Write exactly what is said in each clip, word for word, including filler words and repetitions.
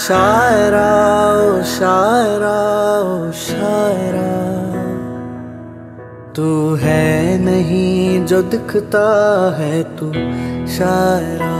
शायरा ओ शायरा ओ शायरा, तू है नहीं जो दिखता है तू शायरा।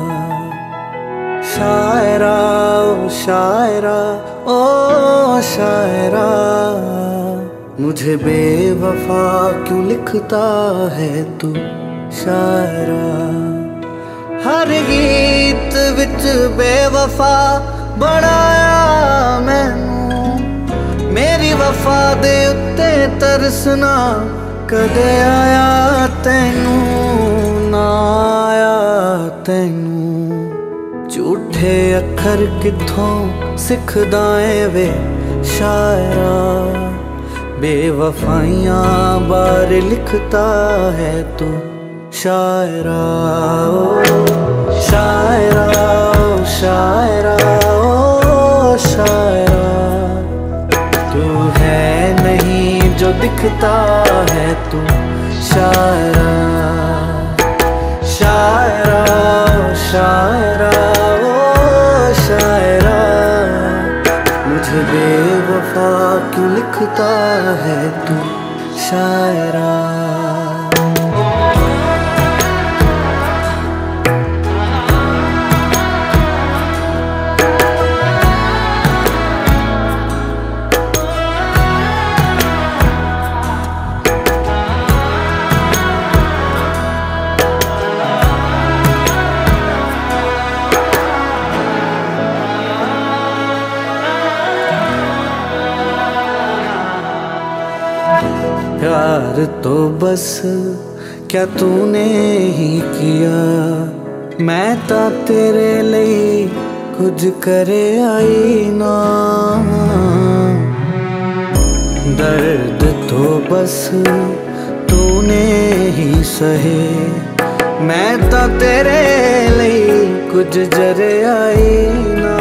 शायरा ओ शायरा ओ शायरा, मुझे बेवफा क्यों लिखता है तू शायरा। हर गीत विच बेवफा बनाया मैनू, मेरी वफा दे उत्ते तरसना कदे आया तैनू ना आया तैनू। झूठे अखर किथों सिखदा ऐ वे शायरा, बेवफाइयां बार लिखता है तू शायरा। ओ शायरा ओ शायरा ओ शायरा, तू है नहीं जो दिखता है तू शायरा। शायरा ओ शायरा ओ शायरा, मुझे बेवफा क्यों लिखता है तू शायरा। प्यार तो बस क्या तूने ही किया, मैं ता तेरे लिए कुछ करे आई ना। दर्द तो बस तूने ही सहे, मैं ता तेरे लिए कुछ जरे आई ना।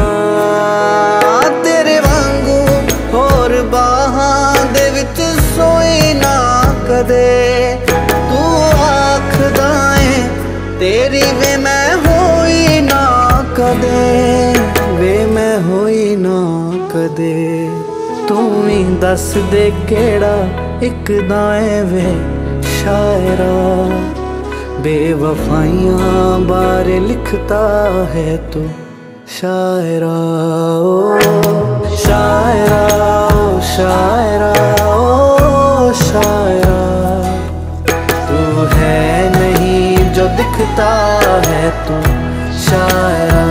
तेरे वांगू होर बाहां दे विच सोई ना कदे, तू आखदा ऐ तेरी वे मैं होई ना कदे, वे मैं होई ना कदे। तू ही दस दे केड़ा इक दाए वे शायरा, बेवफाइयां बारे लिखता है तू शायरा। ओ शायरा ओ शायरा ओ शायरा, तू है नहीं जो दिखता है तू शायरा।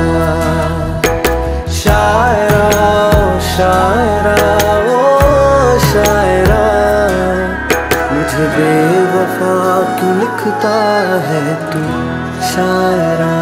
शायरा ओ शायरा ओ शायरा, मुझे बेवफा क्यों लिखता है तू शायरा।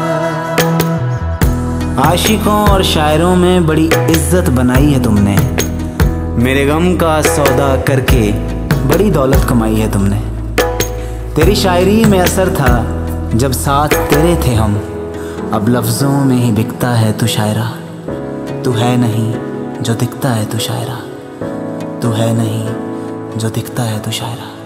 आशिकों और शायरों में बड़ी इज्जत बनाई है तुमने, मेरे गम का सौदा करके बड़ी दौलत कमाई है तुमने। तेरी शायरी में असर था जब साथ तेरे थे हम, अब लफ्ज़ों में ही बिकता है तू शायरा। तू है नहीं जो दिखता है तू शायरा, तू है नहीं जो दिखता है तू शायरा।